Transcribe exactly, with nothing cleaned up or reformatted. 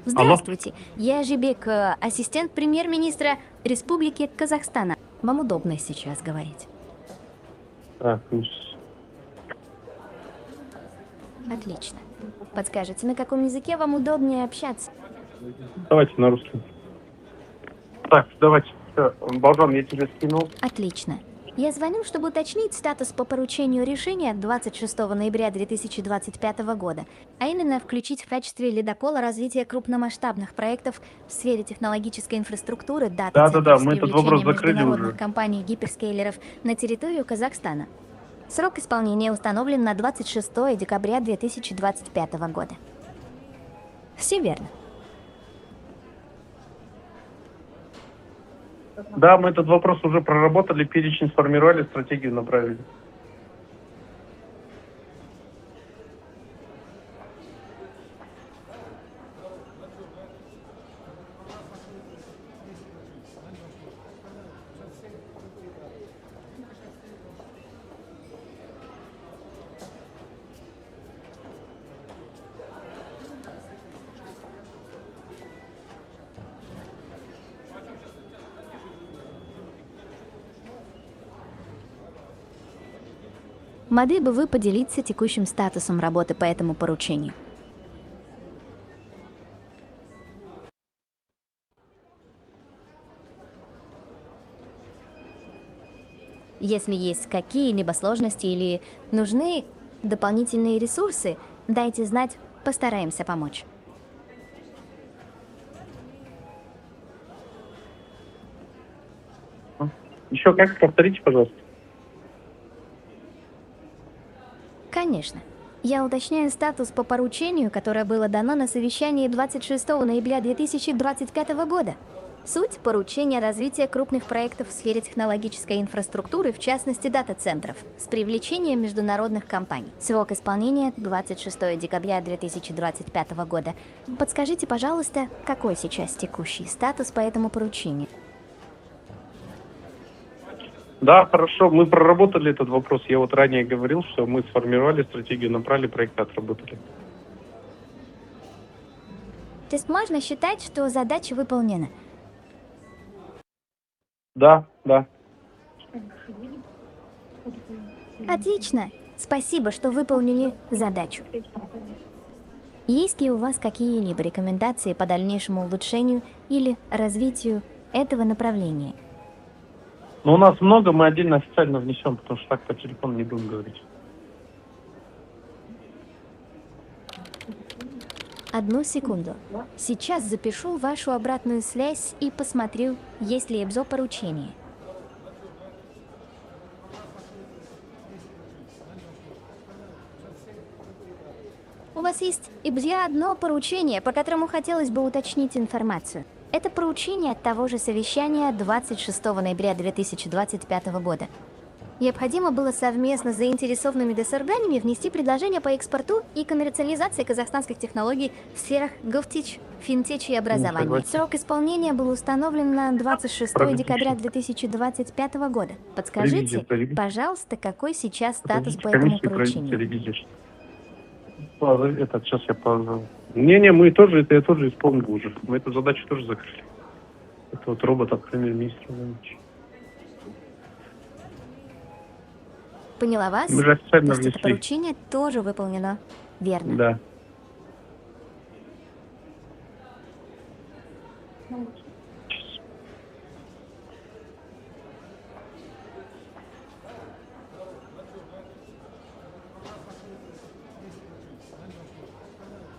Алло. Здравствуйте, я Жибек, э, ассистент премьер-министра Республики Казахстана. Вам удобно сейчас говорить? Так, ну, Отлично. Подскажите, на каком языке вам удобнее общаться? давайте на русском. Так, давайте. Всё, Балжан, я тебе скинул. Отлично. Я звоню, чтобы уточнить статус по поручению решения двадцать шестого ноября две тысячи двадцать пятого года, а именно включить в качестве ледокола развитие крупномасштабных проектов в сфере технологической инфраструктуры, Да-да-да, дата-центров с мы этот вопрос привлечением закрыли международных уже. компаний-гиперскейлеров на территорию Казахстана. Срок исполнения установлен на двадцать шестое декабря две тысячи двадцать пятого года. Все верно. Да, мы этот вопрос уже проработали, перечень сформировали, стратегию направили. Могли бы вы поделиться текущим статусом работы по этому поручению? Если есть какие-либо сложности или нужны дополнительные ресурсы, дайте знать, постараемся помочь. Еще как? Повторите, пожалуйста. Конечно. Я уточняю статус по поручению, которое было дано на совещании двадцать шестого ноября две тысячи двадцать пятого года. Суть поручения развития крупных проектов в сфере технологической инфраструктуры, в частности дата-центров, с привлечением международных компаний. Срок исполнения двадцать шестое декабря две тысячи двадцать пятого года. Подскажите, пожалуйста, какой сейчас текущий статус по этому поручению? Да, хорошо, мы проработали этот вопрос. Я вот ранее говорил, что мы сформировали стратегию, направили, проект отработали. То есть можно считать, что задача выполнена? Да, да. Отлично. Спасибо, что выполнили задачу. Есть ли у вас какие-либо рекомендации по дальнейшему улучшению или развитию этого направления? Но у нас много, мы отдельно официально внесем, потому что так по телефону не будем говорить. Одну секунду. Сейчас запишу вашу обратную связь и посмотрю, есть ли ЭБЗО поручение. У вас есть ИБЗЯ одно поручение, по которому хотелось бы уточнить информацию. Это поручение от того же совещания двадцать шестого ноября две тысячи двадцать пятого года. Необходимо было совместно с заинтересованными госорганами внести предложение по экспорту и коммерциализации казахстанских технологий в сферах GovTech, финтеч и образования. Срок исполнения был установлен на двадцать шестое декабря две тысячи двадцать пятого года. Подскажите, пожалуйста, какой сейчас статус по этому поручению? Этот, сейчас я позвоню. Не-не, мы тоже, это я тоже исполнил уже. Мы эту задачу тоже закрыли. Это вот робот от премьер-министра. Поняла вас? Мы же официально То есть это внесли. поручение тоже выполнено. Верно. Да.